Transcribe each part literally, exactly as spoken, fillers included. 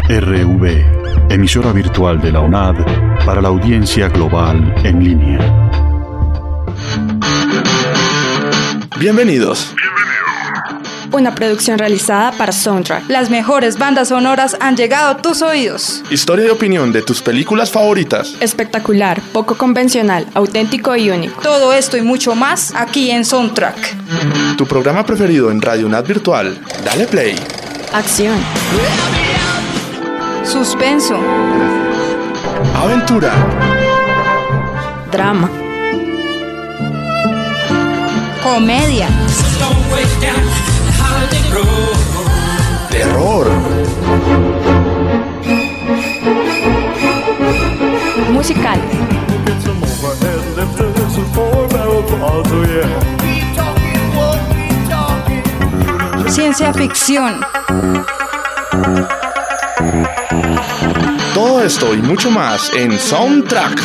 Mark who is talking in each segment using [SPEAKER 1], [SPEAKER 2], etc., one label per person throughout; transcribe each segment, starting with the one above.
[SPEAKER 1] R V, emisora virtual de la UNAD para la audiencia global en línea.
[SPEAKER 2] Bienvenidos.
[SPEAKER 3] Una producción realizada para Soundtrack. Las mejores bandas sonoras han llegado a tus oídos.
[SPEAKER 2] Historia y opinión de tus películas favoritas.
[SPEAKER 3] Espectacular, poco convencional, auténtico y único. Todo esto y mucho más aquí en Soundtrack.
[SPEAKER 2] Tu programa preferido en Radio UNAD Virtual. Dale play.
[SPEAKER 3] Acción. Suspenso.
[SPEAKER 2] Aventura.
[SPEAKER 3] Drama. Comedia.
[SPEAKER 2] Terror.
[SPEAKER 3] Musical. Ciencia ficción.
[SPEAKER 2] Todo esto y mucho más en Soundtrack.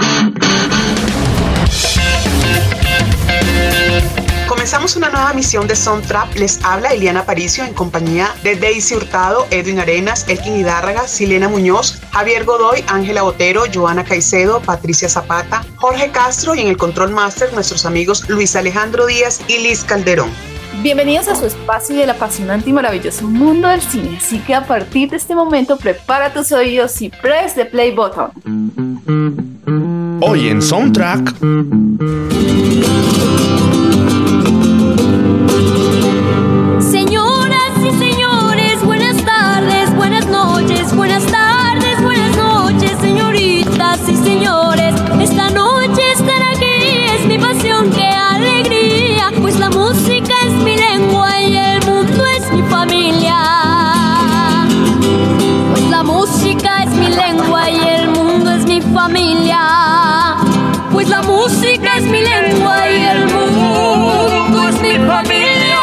[SPEAKER 4] Comenzamos una nueva misión de Soundtrack. Les habla Eliana Aparicio en compañía de Daisy Hurtado, Edwin Arenas, Elkin Hidárraga, Silena Muñoz, Javier Godoy, Ángela Botero, Joana Caicedo, Patricia Zapata, Jorge Castro y en el Control Master nuestros amigos Luis Alejandro Díaz y Liz Calderón.
[SPEAKER 5] Bienvenidos a su espacio del apasionante y maravilloso mundo del cine. Así que a partir de este momento prepara tus oídos y press the play button.
[SPEAKER 2] Hoy en Soundtrack.
[SPEAKER 6] Señoras y señores, buenas tardes, buenas noches, buenas tardes, buenas noches, señoritas y señores. Esta noche estar aquí es mi pasión, qué alegría, pues la música es mi lengua y el mundo es mi familia. Pues la música es mi lengua y el mundo es mi familia. Pues la música es mi lengua y el mundo es mi familia.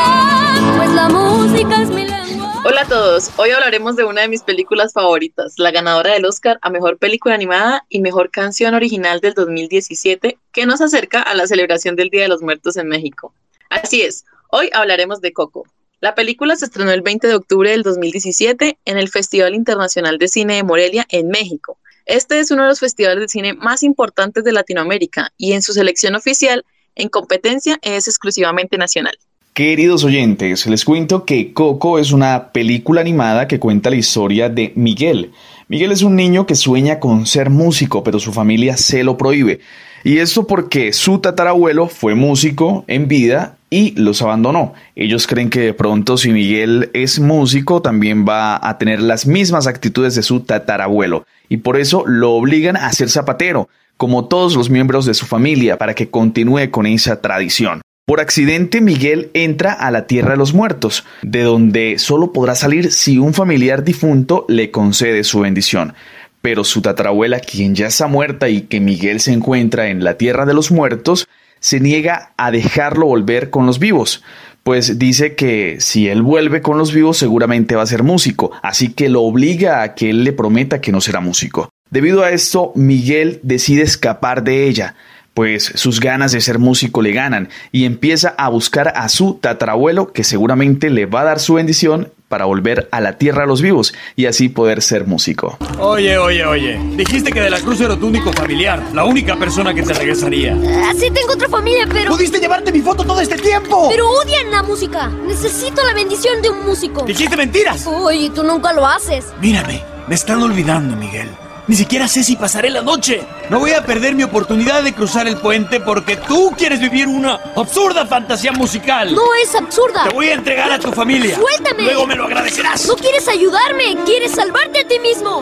[SPEAKER 6] Pues la música es mi lengua.
[SPEAKER 7] Hola a todos, hoy hablaremos de una de mis películas favoritas, la ganadora del Oscar a Mejor Película Animada y Mejor Canción Original del dos mil diecisiete, que nos acerca a la celebración del Día de los Muertos en México. Así es, hoy hablaremos de Coco. La película se estrenó el veinte de octubre del dos mil diecisiete en el Festival Internacional de Cine de Morelia, en México. Este es uno de los festivales de cine más importantes de Latinoamérica y en su selección oficial, en competencia, es exclusivamente nacional.
[SPEAKER 8] Queridos oyentes, les cuento que Coco es una película animada que cuenta la historia de Miguel. Miguel es un niño que sueña con ser músico, pero su familia se lo prohíbe. Y esto porque su tatarabuelo fue músico en vida y los abandonó. Ellos creen que de pronto si Miguel es músico también va a tener las mismas actitudes de su tatarabuelo. Y por eso lo obligan a ser zapatero, como todos los miembros de su familia, para que continúe con esa tradición. Por accidente, Miguel entra a la tierra de los muertos, de donde solo podrá salir si un familiar difunto le concede su bendición. Pero su tatarabuela, quien ya está muerta y que Miguel se encuentra en la tierra de los muertos, se niega a dejarlo volver con los vivos, pues dice que si él vuelve con los vivos seguramente va a ser músico, así que lo obliga a que él le prometa que no será músico. Debido a esto, Miguel decide escapar de ella, pues sus ganas de ser músico le ganan y empieza a buscar a su tatarabuelo, que seguramente le va a dar su bendición para volver a la tierra de los vivos y así poder ser músico.
[SPEAKER 9] Oye, oye, oye, dijiste que De la Cruz era tu único familiar, la única persona que te regresaría.
[SPEAKER 6] Ah, sí tengo otra familia, pero...
[SPEAKER 9] ¡Pudiste llevarte mi foto todo este tiempo!
[SPEAKER 6] Pero odian la música. Necesito la bendición de un músico.
[SPEAKER 9] ¡Dijiste mentiras!
[SPEAKER 6] Uy, tú nunca lo haces.
[SPEAKER 9] Mírame, me están olvidando, Miguel. Ni siquiera sé si pasaré la noche. No voy a perder mi oportunidad de cruzar el puente porque tú quieres vivir una absurda fantasía musical.
[SPEAKER 6] No es absurda.
[SPEAKER 9] Te voy a entregar a tu familia.
[SPEAKER 6] ¡Suéltame!
[SPEAKER 9] Luego me lo agradecerás.
[SPEAKER 6] No quieres ayudarme, quieres salvarte a ti mismo.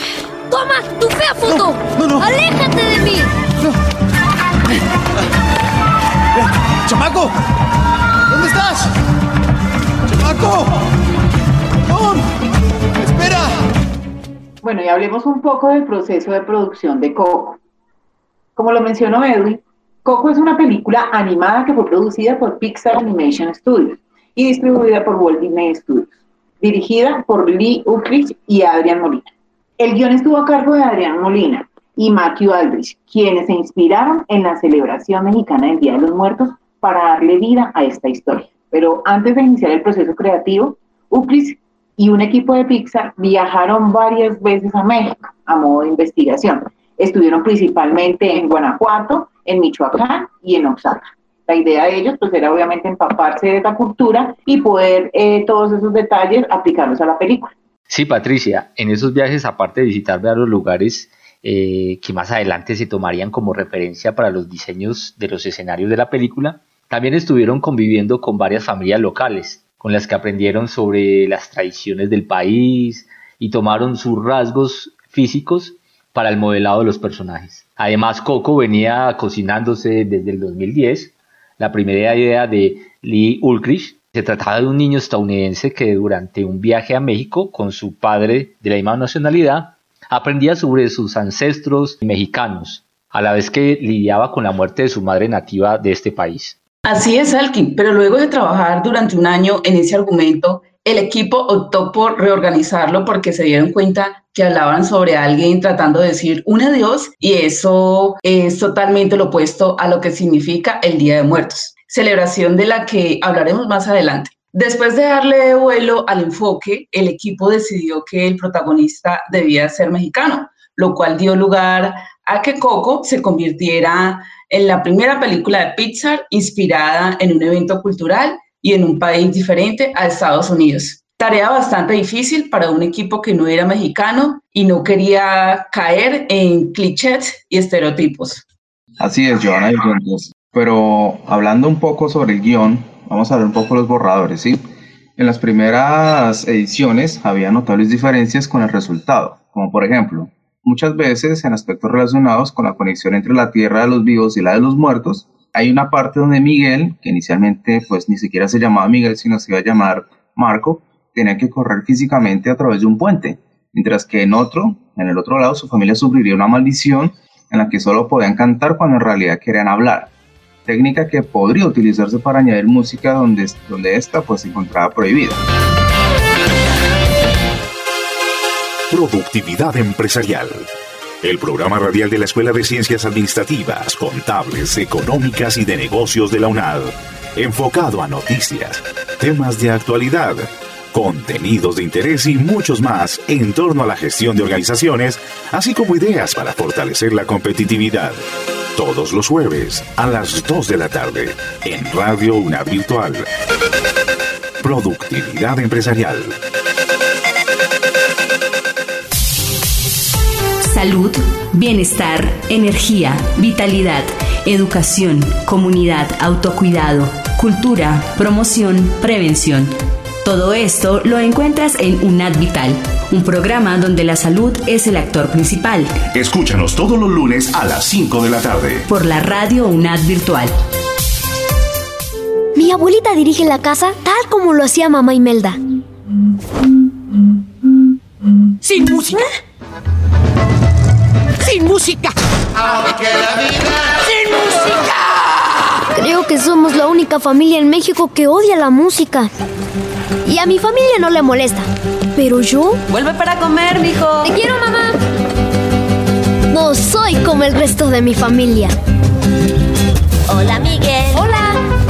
[SPEAKER 6] Toma, tu fea foto.
[SPEAKER 9] No, no, no.
[SPEAKER 6] Aléjate de mí.
[SPEAKER 9] No. ¡Chamaco! ¿Dónde estás? ¡Chamaco! ¡Perdón! ¡Espera!
[SPEAKER 10] Bueno, y hablemos un poco del proceso de producción de Coco. Como lo mencionó Edwin, Coco es una película animada que fue producida por Pixar Animation Studios y distribuida por Walt Disney Studios, dirigida por Lee Unkrich y Adrián Molina. El guión estuvo a cargo de Adrián Molina y Matthew Aldrich, quienes se inspiraron en la celebración mexicana del Día de los Muertos para darle vida a esta historia. Pero antes de iniciar el proceso creativo, Unkrich y un equipo de Pixar viajaron varias veces a México a modo de investigación. Estuvieron principalmente en Guanajuato, en Michoacán y en Oaxaca. La idea de ellos pues era obviamente empaparse de esa cultura y poder eh, todos esos detalles aplicarlos a la película.
[SPEAKER 11] Sí, Patricia, en esos viajes, aparte de visitar varios lugares eh, que más adelante se tomarían como referencia para los diseños de los escenarios de la película, también estuvieron conviviendo con varias familias locales, con las que aprendieron sobre las tradiciones del país y tomaron sus rasgos físicos para el modelado de los personajes. Además, Coco venía cocinándose desde el dos mil diez. La primera idea de Lee Ulrich se trataba de un niño estadounidense que durante un viaje a México con su padre de la misma nacionalidad aprendía sobre sus ancestros mexicanos, a la vez que lidiaba con la muerte de su madre nativa de este país.
[SPEAKER 12] Así es, Alkin, pero luego de trabajar durante un año en ese argumento, el equipo optó por reorganizarlo porque se dieron cuenta que hablaban sobre alguien tratando de decir un adiós y eso es totalmente lo opuesto a lo que significa el Día de Muertos, celebración de la que hablaremos más adelante. Después de darle vuelo al enfoque, el equipo decidió que el protagonista debía ser mexicano, lo cual dio lugar a que Coco se convirtiera en la primera película de Pixar inspirada en un evento cultural y en un país diferente a Estados Unidos. Tarea bastante difícil para un equipo que no era mexicano y no quería caer en clichés y estereotipos.
[SPEAKER 13] Así es, Joana, entonces. Pero hablando un poco sobre el guión, vamos a ver un poco los borradores, ¿sí? En las primeras ediciones había notables diferencias con el resultado, como por ejemplo, muchas veces en aspectos relacionados con la conexión entre la tierra de los vivos y la de los muertos, hay una parte donde Miguel, que inicialmente pues ni siquiera se llamaba Miguel, sino se iba a llamar Marco, tenía que correr físicamente a través de un puente, mientras que en otro, en el otro lado, su familia sufriría una maldición en la que solo podían cantar cuando en realidad querían hablar, técnica que podría utilizarse para añadir música donde, donde esta pues se encontraba prohibida.
[SPEAKER 14] Productividad empresarial. El programa radial de la Escuela de Ciencias Administrativas, Contables, Económicas y de Negocios de la UNAD. Enfocado a noticias, temas de actualidad, contenidos de interés y muchos más en torno a la gestión de organizaciones, así como ideas para fortalecer la competitividad. Todos los jueves a las dos de la tarde en Radio UNAD Virtual. Productividad empresarial.
[SPEAKER 15] Salud, bienestar, energía, vitalidad, educación, comunidad, autocuidado, cultura, promoción, prevención. Todo esto lo encuentras en UNAD Vital, un programa donde la salud es el actor principal.
[SPEAKER 14] Escúchanos todos los lunes a las cinco de la tarde.
[SPEAKER 15] Por la Radio UNAD Virtual.
[SPEAKER 16] Mi abuelita dirige la casa tal como lo hacía mamá Imelda.
[SPEAKER 17] Sin música. Sin música. Aunque la vida sin música.
[SPEAKER 16] Creo que somos la única familia en México que odia la música. Y a mi familia no le molesta. Pero yo...
[SPEAKER 17] Vuelve para comer, mijo.
[SPEAKER 16] Te quiero, mamá. No soy como el resto de mi familia.
[SPEAKER 6] Hola, Miguel.
[SPEAKER 16] Hola.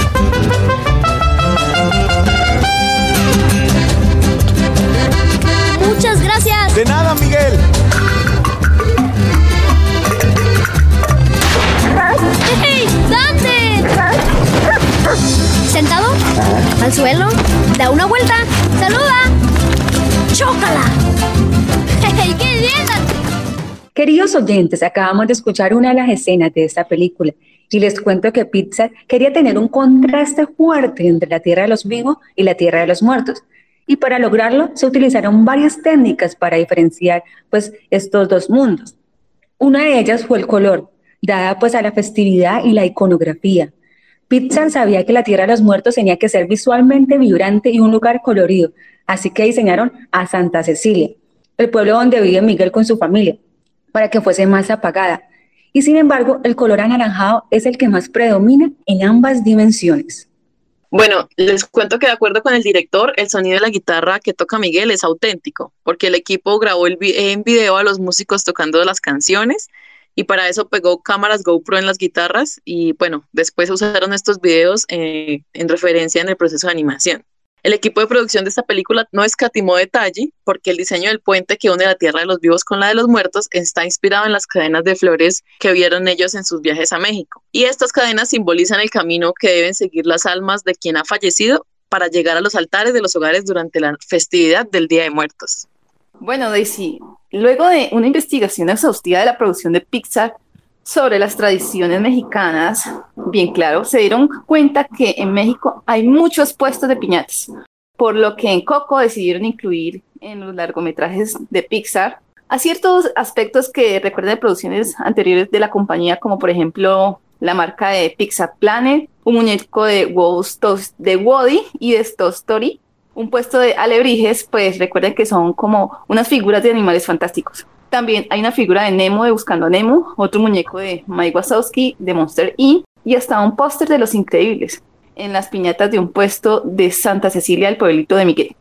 [SPEAKER 16] Muchas gracias.
[SPEAKER 9] De nada, Miguel.
[SPEAKER 16] ¡Hey! ¿Dónde? ¿Sentado? ¿Al suelo? Da una vuelta. ¡Saluda! ¡Chócala! ¡Hey, qué bien!
[SPEAKER 18] Queridos oyentes, acabamos de escuchar una de las escenas de esta película y les cuento que Pixar quería tener un contraste fuerte entre la tierra de los vivos y la tierra de los muertos. Y para lograrlo se utilizaron varias técnicas para diferenciar pues, estos dos mundos. Una de ellas fue el color, dada pues a la festividad y la iconografía. Pixar sabía que la Tierra de los Muertos tenía que ser visualmente vibrante y un lugar colorido, así que diseñaron a Santa Cecilia, el pueblo donde vive Miguel con su familia, para que fuese más apagada. Y sin embargo, el color anaranjado es el que más predomina en ambas dimensiones.
[SPEAKER 7] Bueno, les cuento que de acuerdo con el director, el sonido de la guitarra que toca Miguel es auténtico, porque el equipo grabó el vi- en video a los músicos tocando las canciones, y para eso pegó cámaras GoPro en las guitarras y bueno, después usaron estos videos eh, en referencia en el proceso de animación. El equipo de producción de esta película no escatimó detalle porque el diseño del puente que une la tierra de los vivos con la de los muertos está inspirado en las cadenas de flores que vieron ellos en sus viajes a México. Y estas cadenas simbolizan el camino que deben seguir las almas de quien ha fallecido para llegar a los altares de los hogares durante la festividad del Día de Muertos.
[SPEAKER 5] Bueno, Daisy, luego de una investigación exhaustiva de la producción de Pixar sobre las tradiciones mexicanas, bien claro, se dieron cuenta que en México hay muchos puestos de piñatas, por lo que en Coco decidieron incluir en los largometrajes de Pixar a ciertos aspectos que recuerdan de producciones anteriores de la compañía, como por ejemplo la marca de Pixar Planet, un muñeco de, de Woody y de Toy Story, un puesto de alebrijes, pues recuerden que son como unas figuras de animales fantásticos. También hay una figura de Nemo de Buscando a Nemo, otro muñeco de Mike Wazowski de Monster incorporated y hasta un póster de Los Increíbles en las piñatas de un puesto de Santa Cecilia del pueblito de Miguel.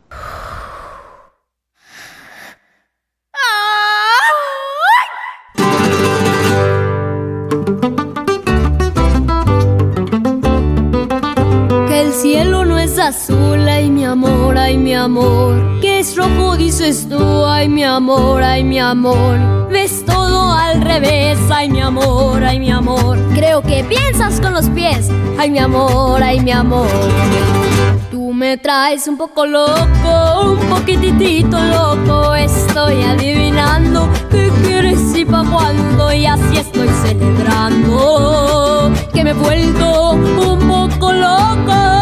[SPEAKER 6] Que el cielo no es azul, ay mi amor, ay mi amor. Que es rojo dices tú, ay mi amor, ay mi amor. Ves todo al revés, ay mi amor, ay mi amor. Creo que piensas con los pies, ay mi amor, ay mi amor. Tú me traes un poco loco, un poquitito loco. Estoy adivinando qué quieres y pa' cuándo, y así estoy celebrando que me he vuelto un poco loco.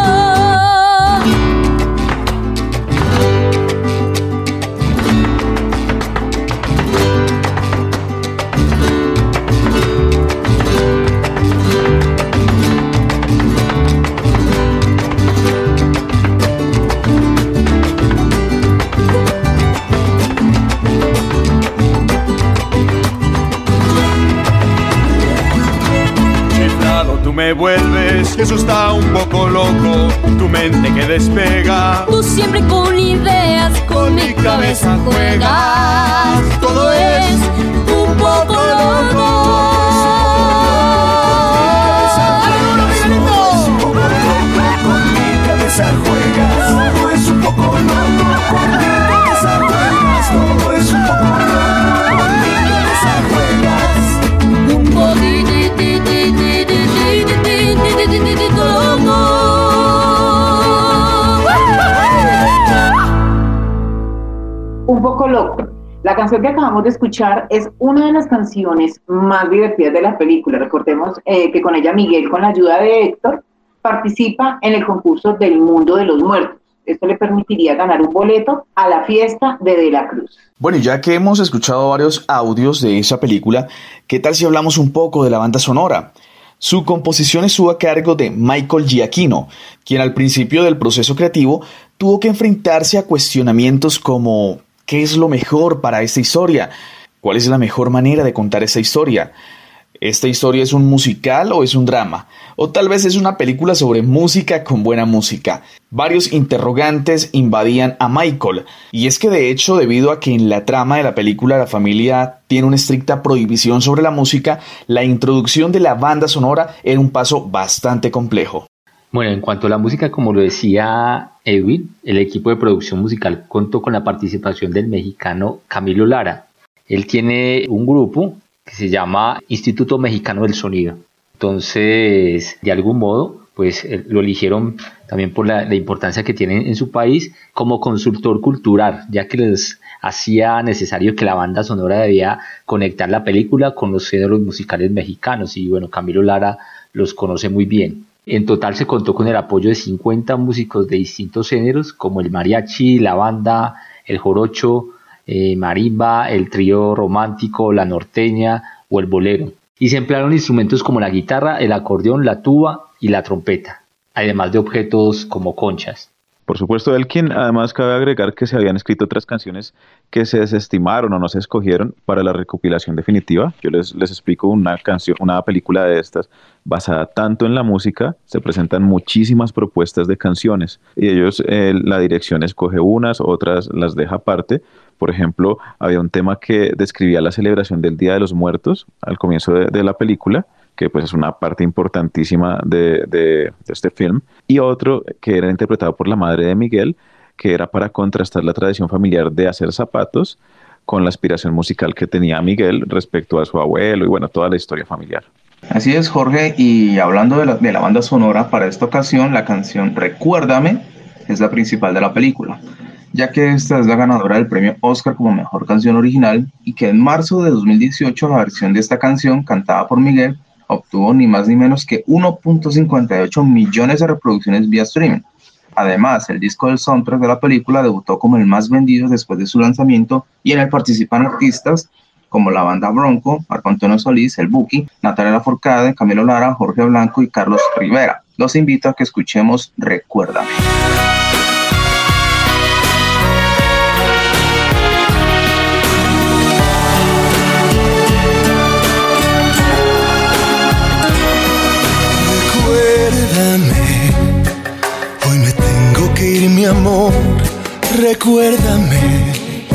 [SPEAKER 19] Tú me vuelves, eso está un poco loco, tu mente que despega.
[SPEAKER 6] Tú siempre con ideas, con, con mi cabeza juegas. Todo es un poco loco.
[SPEAKER 19] Con mi cabeza juegas. Todo es un poco loco, con mi cabeza juegas. Todo es un poco loco, con mi cabeza juegas.
[SPEAKER 6] Un poquitito.
[SPEAKER 10] Un poco loco. La canción que acabamos de escuchar es una de las canciones más divertidas de la película. Recordemos eh, que con ella Miguel, con la ayuda de Héctor, participa en el concurso del mundo de los muertos. Esto le permitiría ganar un boleto a la fiesta de De la Cruz.
[SPEAKER 8] Bueno, y ya que hemos escuchado varios audios de esa película, ¿qué tal si hablamos un poco de la banda sonora? Su composición estuvo a cargo de Michael Giacchino, quien al principio del proceso creativo tuvo que enfrentarse a cuestionamientos como ¿qué es lo mejor para esta historia? ¿Cuál es la mejor manera de contar esta historia? ¿Esta historia es un musical o es un drama? O tal vez es una película sobre música con buena música. Varios interrogantes invadían a Michael, y es que de hecho, debido a que en la trama de la película la familia tiene una estricta prohibición sobre la música, la introducción de la banda sonora era un paso bastante complejo.
[SPEAKER 11] Bueno, en cuanto a la música, como lo decía Edwin, el equipo de producción musical contó con la participación del mexicano Camilo Lara. Él tiene un grupo que se llama Instituto Mexicano del Sonido. Entonces, de algún modo, pues lo eligieron también por la, la importancia que tiene en su país como consultor cultural, ya que les hacía necesario que la banda sonora debía conectar la película con los géneros musicales mexicanos, y bueno, Camilo Lara los conoce muy bien. En total se contó con el apoyo de cincuenta músicos de distintos géneros, como el mariachi, la banda, el jorocho, eh, marimba, el trío romántico, la norteña o el bolero. Y se emplearon instrumentos como la guitarra, el acordeón, la tuba y la trompeta, además de objetos como conchas.
[SPEAKER 20] Por supuesto, Elkin, además cabe agregar que se habían escrito otras canciones que se desestimaron o no se escogieron para la recopilación definitiva. Yo les, les explico una canción, una película de estas basada tanto en la música, se presentan muchísimas propuestas de canciones y ellos, eh, la dirección escoge unas, otras las deja aparte. Por ejemplo, había un tema que describía la celebración del Día de los Muertos al comienzo de, de la película, que pues es una parte importantísima de, de, de este film, y otro que era interpretado por la madre de Miguel, que era para contrastar la tradición familiar de hacer zapatos con la aspiración musical que tenía Miguel respecto a su abuelo y bueno, toda la historia familiar.
[SPEAKER 13] Así es, Jorge, y hablando de la, de la banda sonora, para esta ocasión la canción Recuérdame es la principal de la película, ya que esta es la ganadora del premio Oscar como mejor canción original y que en marzo de dos mil dieciocho la versión de esta canción cantada por Miguel obtuvo ni más ni menos que uno punto cincuenta y ocho millones de reproducciones vía streaming. Además, el disco del soundtrack de la película debutó como el más vendido después de su lanzamiento y en él participan artistas como la banda Bronco, Marco Antonio Solís, El Buki, Natalia Lafourcade, Camilo Lara, Jorge Blanco y Carlos Rivera. Los invito a que escuchemos Recuérdame.
[SPEAKER 19] Recuérdame, hoy me tengo que ir, mi amor, recuérdame.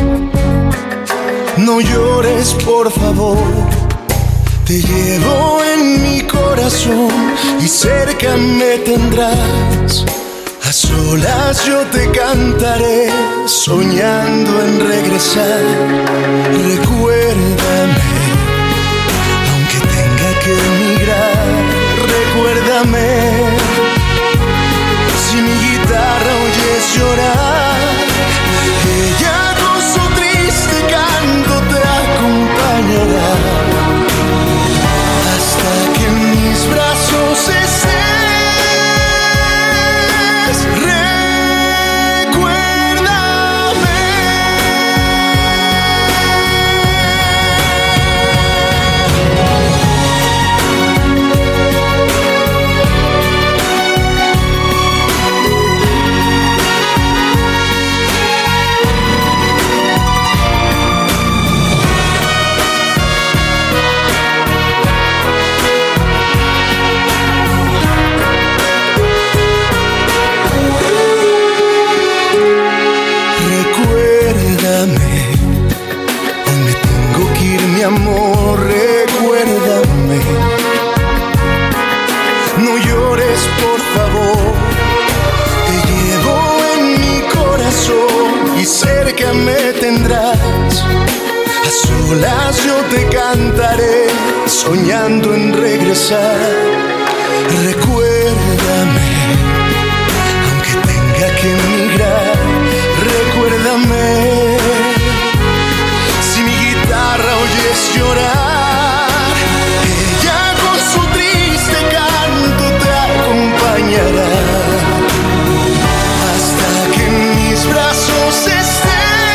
[SPEAKER 19] No llores, por favor, te llevo en mi corazón y cerca me tendrás. A solas yo te cantaré, soñando en regresar. Recuérdame, aunque tenga que emigrar, recuérdame. Si mi guitarra oyes llorar, ella con su triste canto te acompañará hasta que en mis brazos estés. Mi amor, recuérdame. No llores, por favor. Te llevo en mi corazón y cerca me tendrás. A solas yo te cantaré, soñando en regresar. Recuérdame, aunque tenga que emigrar. Recuérdame. Oyes llorar, ella con su triste canto te acompañará hasta que en mis brazos estés.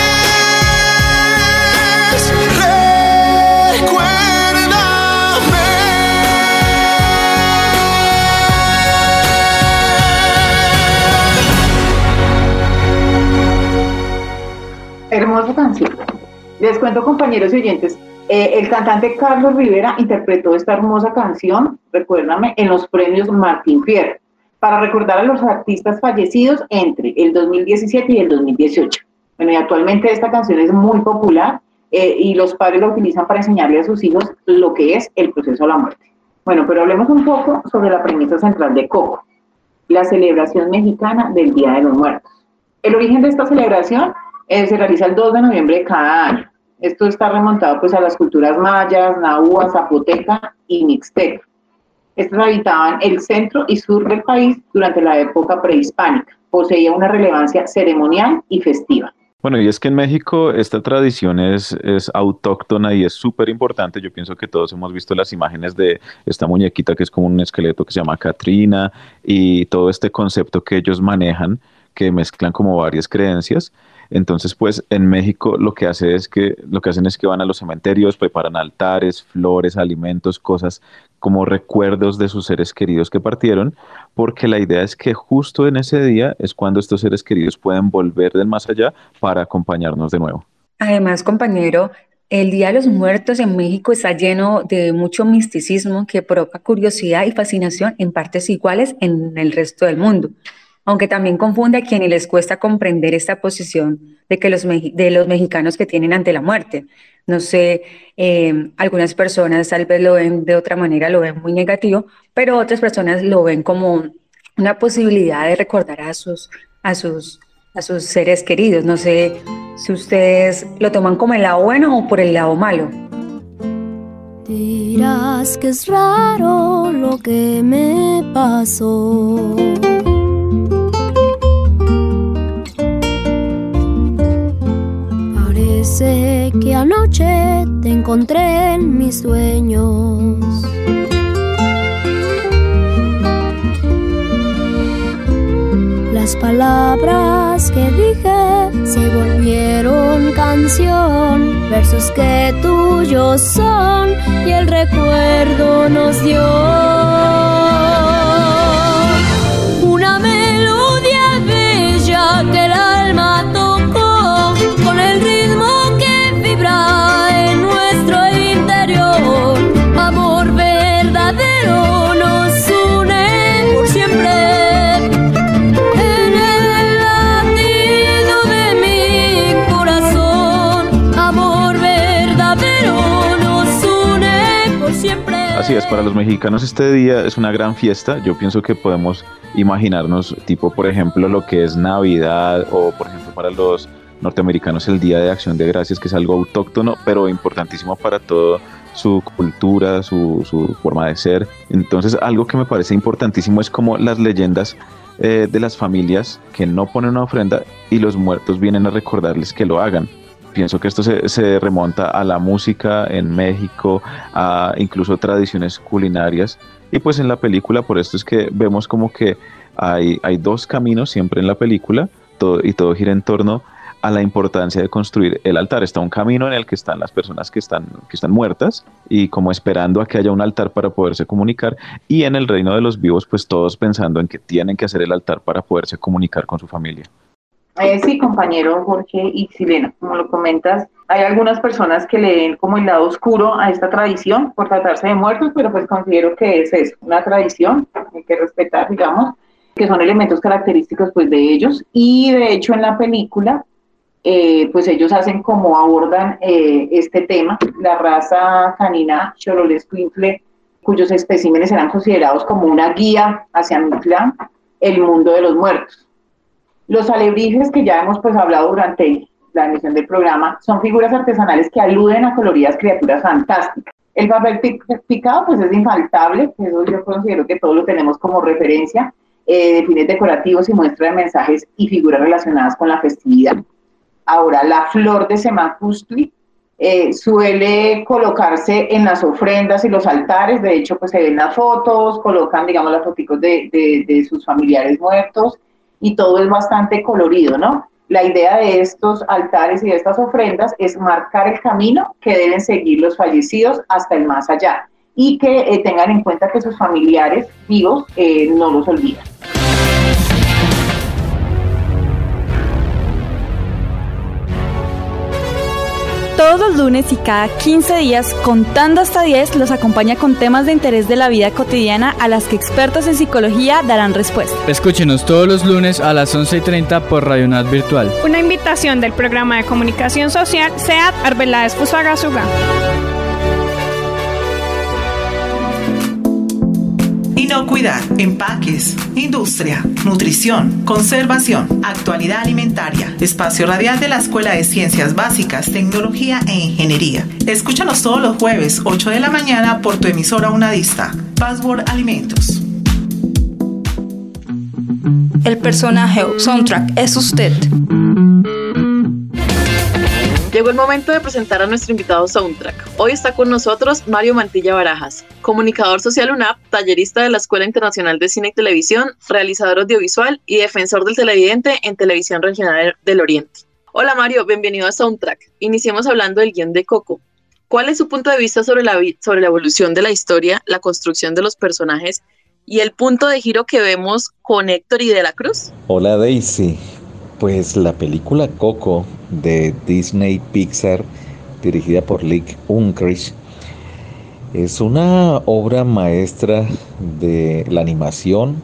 [SPEAKER 10] Recuérdame. Hermosa canción. Les cuento, compañeros y oyentes, eh, el cantante Carlos Rivera interpretó esta hermosa canción, Recuérdame, en los premios Martín Fierro, para recordar a los artistas fallecidos entre el dos mil diecisiete y el dos mil dieciocho. Bueno, y actualmente esta canción es muy popular eh, y los padres la utilizan para enseñarle a sus hijos lo que es el proceso a la muerte. Bueno, pero hablemos un poco sobre la premisa central de Coco, la celebración mexicana del Día de los Muertos. El origen de esta celebración Eh, se realiza el dos de noviembre de cada año. Esto está remontado pues a las culturas mayas, nahua, zapoteca y mixteca. Estos habitaban el centro y sur del país durante la época prehispánica. Poseía una relevancia ceremonial y festiva.
[SPEAKER 20] Bueno, y es que en México esta tradición es, es autóctona y es súper importante. Yo pienso que todos hemos visto las imágenes de esta muñequita que es como un esqueleto que se llama Catrina y todo este concepto que ellos manejan, que mezclan como varias creencias. Entonces, pues, en México lo que hace es que, lo que hacen es que van a los cementerios, preparan altares, flores, alimentos, cosas como recuerdos de sus seres queridos que partieron, porque la idea es que justo en ese día es cuando estos seres queridos pueden volver del más allá para acompañarnos de nuevo.
[SPEAKER 18] Además, compañero, el Día de los Muertos en México está lleno de mucho misticismo que provoca curiosidad y fascinación en partes iguales en el resto del mundo. aunque también confunde a quienes les cuesta comprender esta posición de, que los, de los mexicanos que tienen ante la muerte. No sé, eh, algunas personas tal vez lo ven de otra manera, lo ven muy negativo, pero otras personas lo ven como una posibilidad de recordar a sus, a sus, a sus seres queridos. No sé si ustedes lo toman como el lado bueno o por el lado malo.
[SPEAKER 6] Dirás que es raro lo que me pasó. Parece que anoche te encontré en mis sueños. Las palabras que dije se volvieron canción, versos que tuyos son y el recuerdo nos dio una melodía bella que el alma tocó con el ritmo que vibra en nuestro interior. Amor verdadero nos une por siempre.
[SPEAKER 20] Así es, para los mexicanos este día es una gran fiesta. Yo pienso que podemos imaginarnos, tipo, por ejemplo, lo que es Navidad, o por ejemplo para los norteamericanos el Día de Acción de Gracias, que es algo autóctono, pero importantísimo para toda su cultura, su, su forma de ser. Entonces, algo que me parece importantísimo es como las leyendas eh, de las familias que no ponen una ofrenda y los muertos vienen a recordarles que lo hagan. Pienso que esto se, se remonta a la música en México, a incluso tradiciones culinarias. Y pues en la película, por esto es que vemos como que hay, hay dos caminos siempre en la película, todo, y todo gira en torno a la importancia de construir el altar. Está un camino en el que están las personas que están, que están muertas y como esperando a que haya un altar para poderse comunicar, y en el reino de los vivos, pues todos pensando en que tienen que hacer el altar para poderse comunicar con su familia.
[SPEAKER 10] Eh, sí, compañero Jorge y Silena, como lo comentas, hay algunas personas que le ven como el lado oscuro a esta tradición por tratarse de muertos, pero pues considero que es eso, una tradición, hay que respetar, digamos, que son elementos característicos pues de ellos, y de hecho en la película, eh, pues ellos hacen como abordan eh, este tema, la raza canina Xololescuincle, cuyos especímenes eran considerados como una guía hacia Mictlán, el mundo de los muertos. Los alebrijes, que ya hemos pues hablado durante la emisión del programa, son figuras artesanales que aluden a coloridas criaturas fantásticas. El papel picado pues es infaltable, eso yo considero que todos lo tenemos como referencia, eh, de fines decorativos y muestra de mensajes y figuras relacionadas con la festividad. Ahora, la flor de Semacustli eh, suele colocarse en las ofrendas y los altares, de hecho pues se ven las fotos, colocan digamos las fotos de, de, de sus familiares muertos, y todo es bastante colorido, ¿no? La idea de estos altares y de estas ofrendas es marcar el camino que deben seguir los fallecidos hasta el más allá, y que eh, tengan en cuenta que sus familiares vivos eh, no los olvidan.
[SPEAKER 3] Todos los lunes y cada quince días, contando hasta diez, los acompaña con temas de interés de la vida cotidiana a las que expertos en psicología darán respuesta.
[SPEAKER 21] Escúchenos todos los lunes a las once y treinta por Radio Nat Virtual.
[SPEAKER 22] Una invitación del programa de comunicación social SEAT Arbeláez Fusagasugá.
[SPEAKER 4] Inocuidad, empaques, industria, nutrición, conservación, actualidad alimentaria. Espacio radial de la Escuela de Ciencias Básicas, Tecnología e Ingeniería. Escúchanos todos los jueves, ocho de la mañana, por tu emisora unadista. Password Alimentos.
[SPEAKER 3] El personaje o soundtrack es usted.
[SPEAKER 7] Llegó el momento de presentar a nuestro invitado Soundtrack. Hoy está con nosotros Mario Mantilla Barajas, comunicador social UNAP, tallerista de la Escuela Internacional de Cine y Televisión, realizador audiovisual y defensor del televidente en Televisión Regional del Oriente. Hola Mario, bienvenido a Soundtrack. Iniciemos hablando del guión de Coco. ¿Cuál es su punto de vista sobre la, sobre la evolución de la historia, la construcción de los personajes y el punto de giro que vemos con Héctor y De la Cruz?
[SPEAKER 23] Hola Daisy. Pues la película Coco de Disney Pixar, dirigida por Lee Unkrich, es una obra maestra de la animación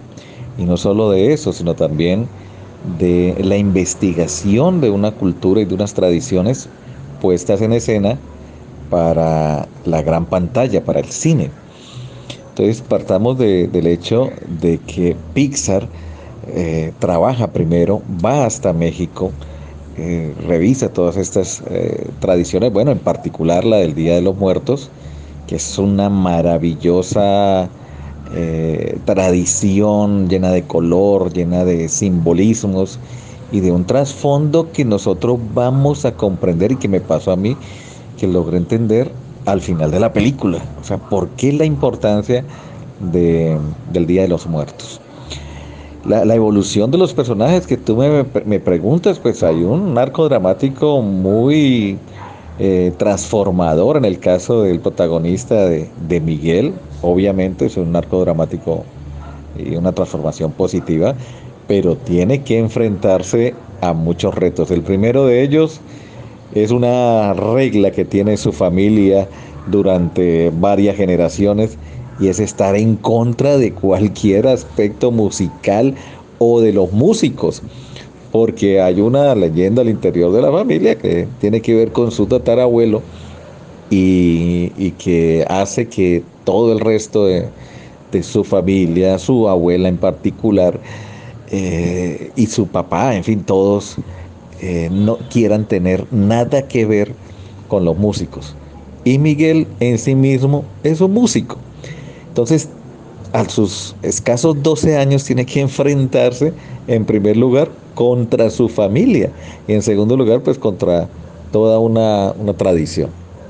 [SPEAKER 23] Y no solo de eso, sino también de la investigación de una cultura y de unas tradiciones puestas en escena para la gran pantalla, para el cine. Entonces partamos de, del hecho de que Pixar eh, trabaja primero, va hasta México, eh, revisa todas estas eh, tradiciones, bueno, en particular la del Día de los Muertos, que es una maravillosa eh, tradición llena de color, llena de simbolismos y de un trasfondo que nosotros vamos a comprender y que me pasó a mí, que logré entender al final de la película. O sea, ¿por qué la importancia de, del Día de los Muertos? La, la evolución de los personajes que tú me, me preguntas, pues hay un arco dramático muy eh, transformador en el caso del protagonista de, de Miguel. Obviamente es un arco dramático y una transformación positiva, pero tiene que enfrentarse a muchos retos. El primero de ellos es una regla que tiene su familia durante varias generaciones, y es estar en contra de cualquier aspecto musical o de los músicos, porque hay una leyenda al interior de la familia que tiene que ver con su tatarabuelo y, y que hace que todo el resto de, de su familia, su abuela en particular, eh, y su papá, en fin, todos eh, no quieran tener nada que ver con los músicos. Y Miguel en sí mismo es un músico. Entonces, a sus escasos doce años tiene que enfrentarse, en primer lugar, contra su familia, y en segundo lugar, pues contra toda una, una tradición.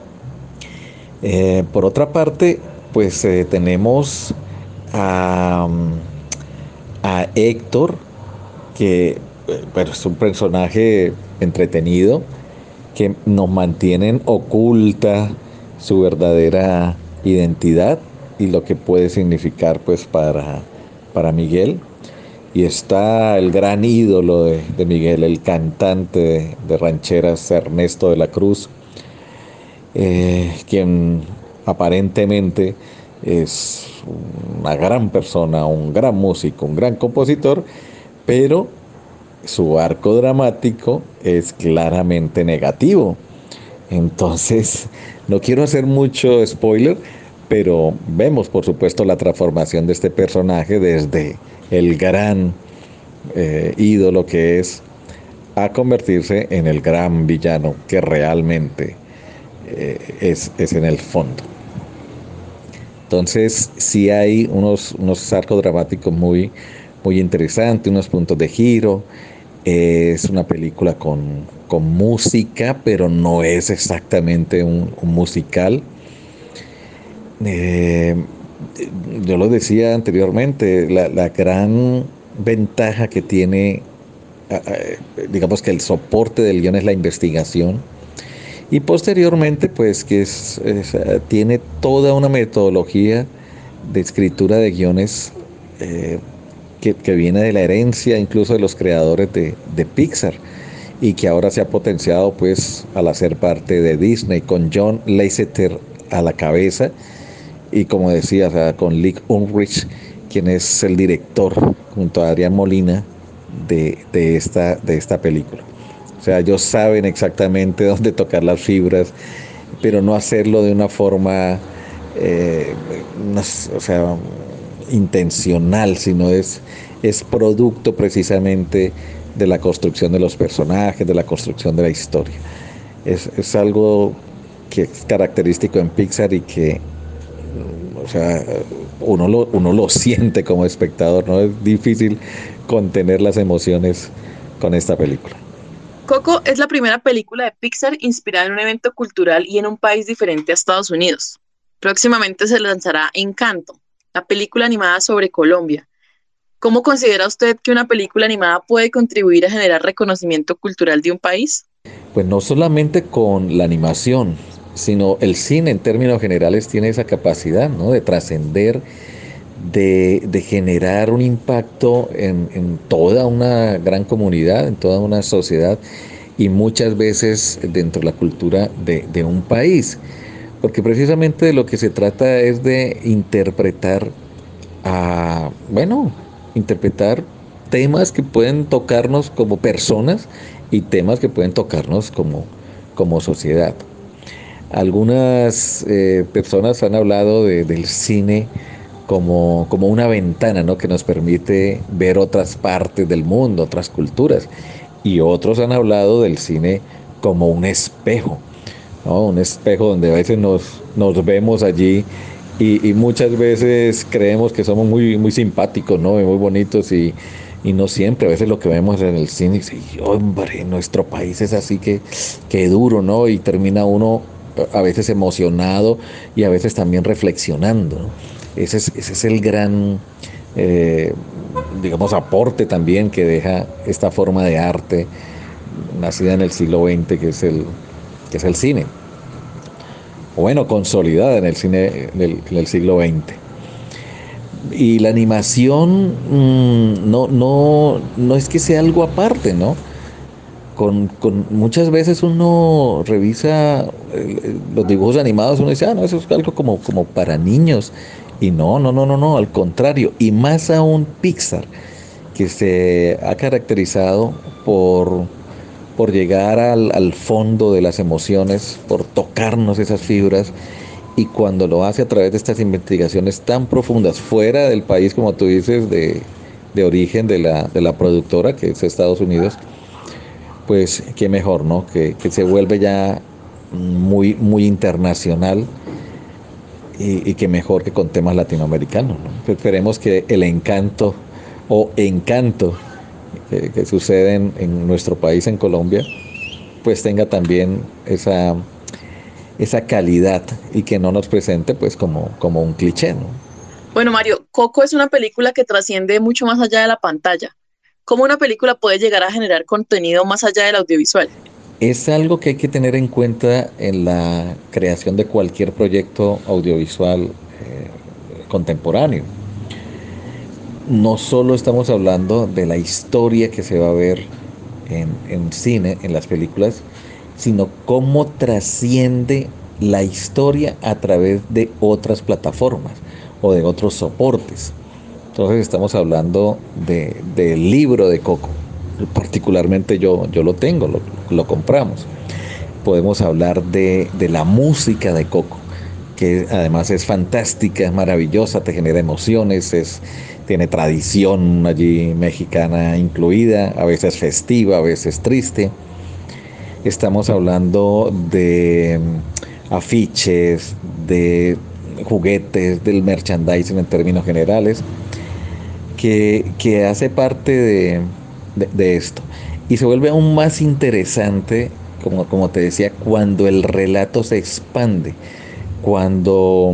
[SPEAKER 23] Eh, por otra parte, pues eh, tenemos a, a Héctor, que bueno, es un personaje entretenido, que nos mantienen oculta su verdadera identidad y lo que puede significar pues para, para Miguel. Y está el gran ídolo de, de Miguel, el cantante de, de rancheras, Ernesto de la Cruz, eh, quien aparentemente es una gran persona, un gran músico, un gran compositor, pero su arco dramático es claramente negativo. Entonces, no quiero hacer mucho spoiler, pero vemos, por supuesto, la transformación de este personaje desde el gran eh, ídolo que es, a convertirse en el gran villano que realmente eh, es, es en el fondo. Entonces, sí hay unos, unos arcos dramáticos muy, muy interesantes, unos puntos de giro. Eh, es una película con, con música, pero no es exactamente un, un musical. Eh, yo lo decía anteriormente, la, la gran ventaja que tiene, eh, digamos que el soporte del guión es la investigación, y posteriormente pues que es, es, tiene toda una metodología de escritura de guiones eh, que, que viene de la herencia incluso de los creadores de, de Pixar, y que ahora se ha potenciado pues al hacer parte de Disney, con John Lasseter a la cabeza. Y como decía, o sea, con Lee Unrich, quien es el director, junto a Adrián Molina, de, de, esta, de esta película. O sea, ellos saben exactamente dónde tocar las fibras, pero no hacerlo de una forma, eh, no, o sea, intencional, sino es, es producto precisamente de la construcción de los personajes, de la construcción de la historia. Es, es algo que es característico en Pixar y que, o sea, uno lo, uno lo siente como espectador, ¿no? Es difícil contener las emociones con esta película.
[SPEAKER 7] Coco es la primera película de Pixar inspirada en un evento cultural y en un país diferente a Estados Unidos. Próximamente se lanzará Encanto, la película animada sobre Colombia. ¿Cómo considera usted que una película animada puede contribuir a generar reconocimiento cultural de un país?
[SPEAKER 23] Pues no solamente con la animación, sino el cine en términos generales tiene esa capacidad, ¿no?, de trascender, de, de generar un impacto en, en toda una gran comunidad, en toda una sociedad, y muchas veces dentro de la cultura de, de un país, porque precisamente de lo que se trata es de interpretar a, bueno, interpretar temas que pueden tocarnos como personas y temas que pueden tocarnos como, como sociedad. Algunas eh, personas han hablado de, del cine como, como una ventana, ¿no?, que nos permite ver otras partes del mundo, otras culturas. Y otros han hablado del cine como un espejo, ¿no? Un espejo donde a veces nos, nos vemos allí y, y muchas veces creemos que somos muy, muy simpáticos, ¿no?, y muy bonitos, y, y no siempre. A veces lo que vemos en el cine, y hombre, nuestro país es así, que, que duro, ¿no? Y termina uno a veces emocionado y a veces también reflexionando, ¿no? Ese es, ese es el gran, eh, digamos, aporte también que deja esta forma de arte nacida en el siglo veinte, que es el, que es el cine. O bueno, consolidada en el cine del, del siglo veinte. Y la animación mmm, no, no, no es que sea algo aparte, ¿no? Con, con muchas veces uno revisa eh, los dibujos animados, uno dice, ah, no, eso es algo como, como para niños. Y no, no, no, no, no, al contrario. Y más aún Pixar, que se ha caracterizado por, por llegar al, al fondo de las emociones, por tocarnos esas fibras. Y cuando lo hace a través de estas investigaciones tan profundas, fuera del país, como tú dices, de, de origen de la, de la productora, que es Estados Unidos, pues qué mejor, ¿no? Que, que se vuelve ya muy, muy internacional. Y, y que mejor que con temas latinoamericanos, ¿no? Esperemos que el encanto o encanto que, que sucede en, en nuestro país, en Colombia, pues tenga también esa, esa calidad y que no nos presente pues como, como un cliché, ¿no?
[SPEAKER 7] Bueno, Mario, Coco es una película que trasciende mucho más allá de la pantalla. ¿Cómo una película puede llegar a generar contenido más allá del audiovisual?
[SPEAKER 23] Es algo que hay que tener en cuenta en la creación de cualquier proyecto audiovisual eh, contemporáneo. No solo estamos hablando de la historia que se va a ver en, en cine, en las películas, sino cómo trasciende la historia a través de otras plataformas o de otros soportes. Entonces estamos hablando de, del libro de Coco. Particularmente yo, yo lo tengo, lo, lo compramos. Podemos hablar de, de la música de Coco, que además es fantástica, es maravillosa, te genera emociones, es, tiene tradición allí mexicana incluida, a veces festiva, a veces triste. Estamos hablando de afiches, de juguetes, del merchandising en términos generales, que, que hace parte de De, de esto, y se vuelve aún más interesante, como, como te decía, cuando el relato se expande, cuando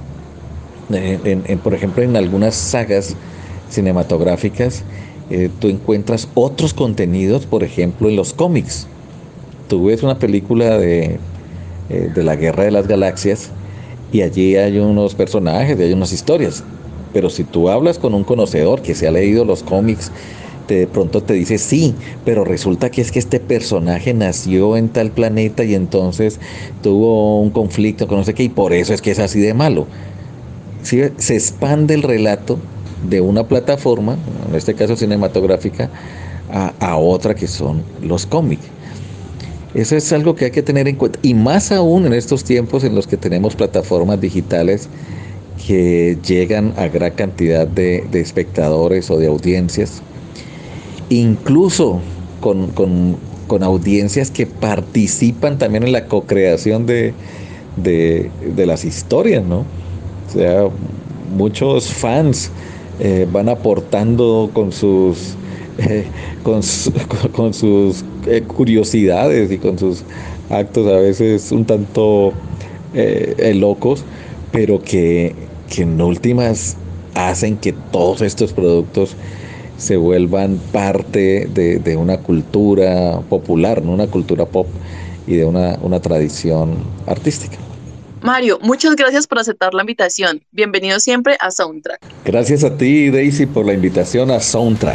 [SPEAKER 23] eh, en, en, por ejemplo en algunas sagas cinematográficas eh, tú encuentras otros contenidos, por ejemplo en los cómics. Tú ves una película de, eh, de la Guerra de las Galaxias y allí hay unos personajes y hay unas historias, pero si tú hablas con un conocedor que se ha leído los cómics, de pronto te dice sí, pero resulta que es que este personaje nació en tal planeta y entonces tuvo un conflicto con no sé qué y por eso es que es así de malo. ¿Sí? Se expande el relato de una plataforma, en este caso cinematográfica, a, a otra que son los cómics. Eso es algo que hay que tener en cuenta, y más aún en estos tiempos en los que tenemos plataformas digitales que llegan a gran cantidad de, de espectadores o de audiencias, incluso con, con, con audiencias que participan también en la co-creación de, de, de las historias, ¿no? O sea, muchos fans eh, van aportando con sus, eh, con, su, con sus eh, curiosidades y con sus actos a veces un tanto eh, locos, pero que, que en últimas hacen que todos estos productos se vuelvan parte de, de una cultura popular, ¿no? Una cultura pop y de una, una tradición artística.
[SPEAKER 7] Mario, muchas gracias por aceptar la invitación. Bienvenido siempre a Soundtrack.
[SPEAKER 23] Gracias a ti, Daisy, por la invitación a Soundtrack.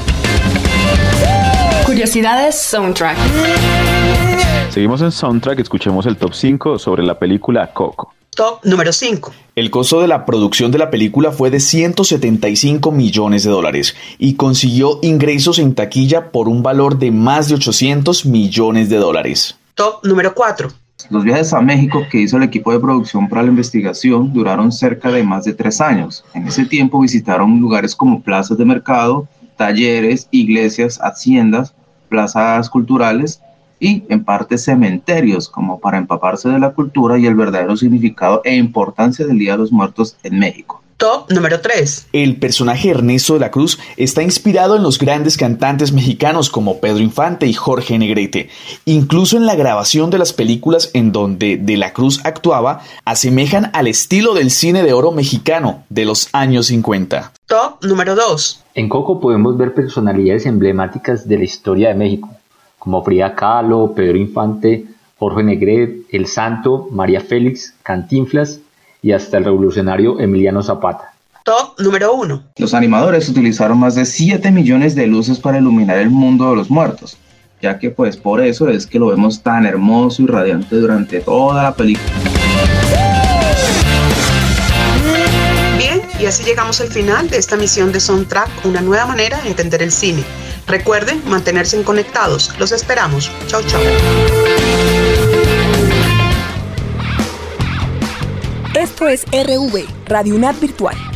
[SPEAKER 15] Curiosidades Soundtrack.
[SPEAKER 20] Seguimos en Soundtrack, escuchemos el top cinco sobre la película Coco.
[SPEAKER 4] Top número cinco.
[SPEAKER 8] El costo de la producción de la película fue de ciento setenta y cinco millones de dólares y consiguió ingresos en taquilla por un valor de más de ochocientos millones de dólares.
[SPEAKER 4] Top número cuatro.
[SPEAKER 13] Los viajes a México que hizo el equipo de producción para la investigación duraron cerca de más de tres años. En ese tiempo visitaron lugares como plazas de mercado, talleres, iglesias, haciendas, plazas culturales y en parte cementerios, como para empaparse de la cultura y el verdadero significado e importancia del Día de los Muertos en México.
[SPEAKER 4] Top número tres.
[SPEAKER 8] El personaje Ernesto de la Cruz está inspirado en los grandes cantantes mexicanos como Pedro Infante y Jorge Negrete. Incluso en la grabación de las películas en donde de la Cruz actuaba, asemejan al estilo del cine de oro mexicano de los años cincuenta.
[SPEAKER 4] Top número dos.
[SPEAKER 11] En Coco podemos ver personalidades emblemáticas de la historia de México, como Frida Kahlo, Pedro Infante, Jorge Negrete, El Santo, María Félix, Cantinflas y hasta el revolucionario Emiliano Zapata.
[SPEAKER 4] Top número uno.
[SPEAKER 13] Los animadores utilizaron más de siete millones de luces para iluminar el mundo de los muertos, ya que pues por eso es que lo vemos tan hermoso y radiante durante toda la película.
[SPEAKER 4] Bien, y así llegamos al final de esta misión de Soundtrack, una nueva manera de entender el cine. Recuerden mantenerse conectados. Los esperamos. Chau, chau.
[SPEAKER 1] Esto es R V, Radio UNAD Virtual.